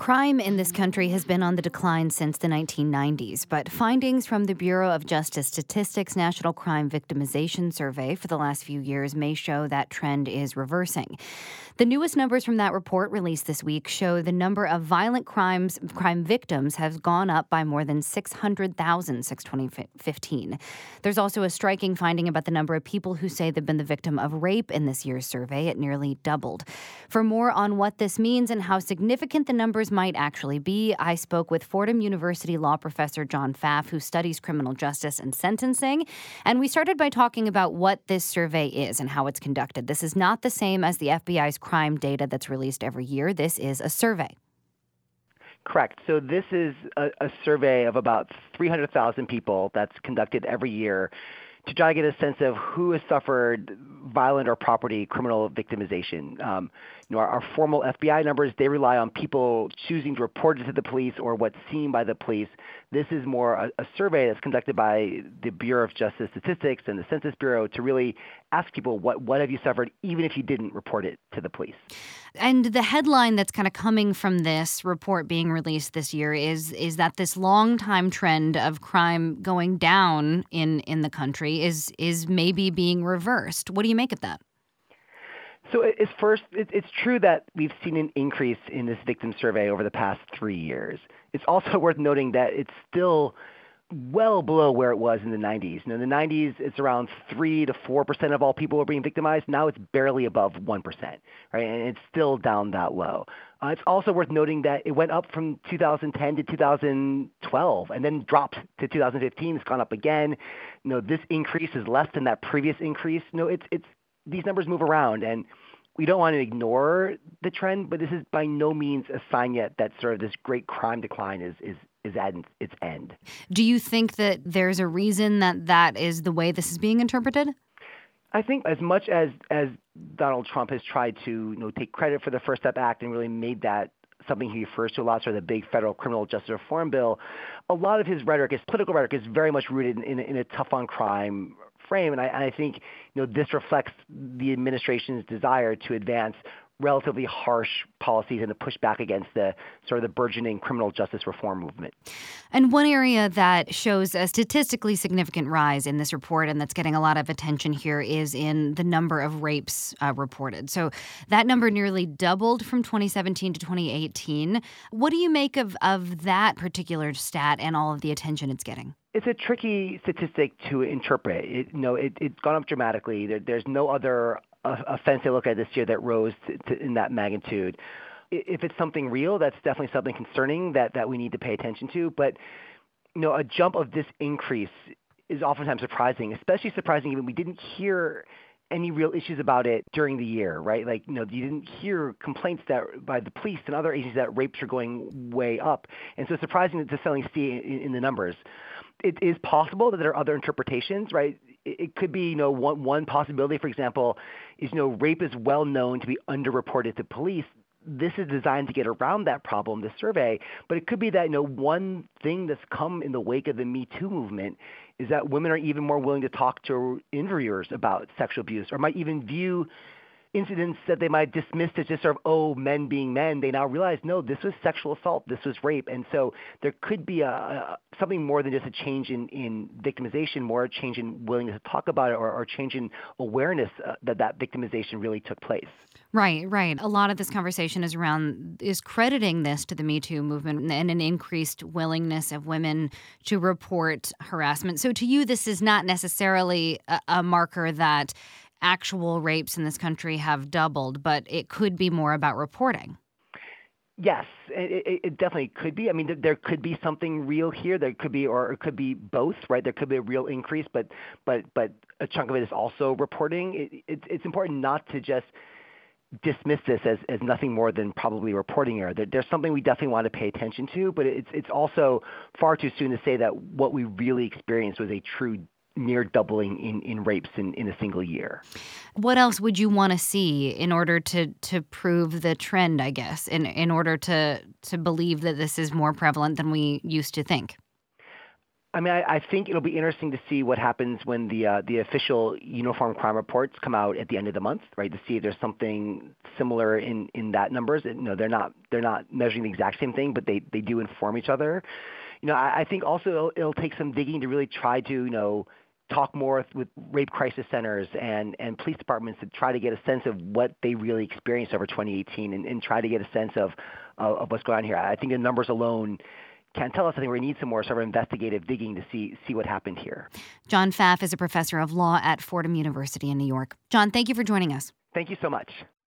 Crime in this country has been on the decline since the 1990s, but findings from the Bureau of Justice Statistics National Crime Victimization Survey for the last few years may show that trend is reversing. The newest numbers from that report released this week show the number of violent crime victims has gone up by more than 600,000 since 2015. There's also a striking finding about the number of people who say they've been the victim of rape in this year's survey. It nearly doubled. For more on what this means and how significant the numbers might actually be, I spoke with Fordham University law professor John Pfaff, who studies criminal justice and sentencing. And we started by talking about what this survey is and how it's conducted. This is not the same as the FBI's crime data that's released every year. This is a survey. Correct. So this is a survey of about 300,000 people that's conducted every year to try to get a sense of who has suffered violent or property criminal victimization. Our formal FBI numbers, they rely on people choosing to report it to the police or what's seen by the police. This is more a survey that's conducted by the Bureau of Justice Statistics and the Census Bureau to really ask people, what have you suffered, even if you didn't report it to the police. And the headline that's kind of coming from this report being released this year is that this long-time trend of crime going down in the country is maybe being reversed. What do you make of that? So it's true that we've seen an increase in this victim survey over the past 3 years. It's also worth noting that it's still well below where it was in the 90s. In the 90s, it's around 3 to 4% of all people were being victimized. Now it's barely above 1%, right? And it's still down that low. It's also worth noting that it went up from 2010 to 2012 and then dropped to 2015. It's gone up again. This increase is less than that previous increase. It's these numbers move around, and we don't want to ignore the trend, but this is by no means a sign yet that sort of this great crime decline is at its end. Do you think that there's a reason that is the way this is being interpreted? I think as much as Donald Trump has tried to take credit for the First Step Act and really made that something he refers to a lot, sort of the big federal criminal justice reform bill, a lot of his rhetoric, his political rhetoric, is very much rooted in a tough on crime frame. And I think this reflects the administration's desire to advance relatively harsh policies and to push back against the sort of the burgeoning criminal justice reform movement. And one area that shows a statistically significant rise in this report and that's getting a lot of attention here is in the number of rapes reported. So that number nearly doubled from 2017 to 2018. What do you make of that particular stat and all of the attention it's getting? It's a tricky statistic to interpret. It's gone up dramatically. There's no other offense they look at this year that rose in that magnitude. If it's something real, that's definitely something concerning that we need to pay attention to. But a jump of this increase is oftentimes surprising, especially surprising given we didn't hear any real issues about it during the year, right? You didn't hear complaints by the police and other agencies that rapes are going way up. And so it's surprising to suddenly see in the numbers. It is possible that there are other interpretations, right? It could be, one possibility, for example, is, rape is well known to be underreported to police. This is designed to get around that problem, this survey. But it could be that, one thing that's come in the wake of the Me Too movement is that women are even more willing to talk to interviewers about sexual abuse, or might even view incidents that they might dismiss as just sort of, men being men. They now realize, no, this was sexual assault, this was rape. And so there could be something more than just a change in victimization, more a change in willingness to talk about it, or change in awareness that victimization really took place. Right. A lot of this conversation is crediting this to the Me Too movement and an increased willingness of women to report harassment. So to you, this is not necessarily a marker that actual rapes in this country have doubled, but it could be more about reporting. Yes, it definitely could be. I mean, there could be something real here. There could be, or it could be both, right? There could be a real increase, but a chunk of it is also reporting. It's important not to just dismiss this as nothing more than probably reporting error. There's something we definitely want to pay attention to, but it's also far too soon to say that what we really experienced was a true near doubling in rapes in a single year. What else would you want to see in order to prove the trend, I guess, in order to believe that this is more prevalent than we used to think? I mean, I think it'll be interesting to see what happens when the official uniform crime reports come out at the end of the month, right? To see if there's something similar in that numbers. They're not measuring the exact same thing, but they do inform each other. I think also it'll take some digging to really try to talk more with rape crisis centers and police departments to try to get a sense of what they really experienced over 2018 and try to get a sense of what's going on here. I think the numbers alone can't tell us. I think we need some more sort of investigative digging to see what happened here. John Pfaff is a professor of law at Fordham University in New York. John, thank you for joining us. Thank you so much.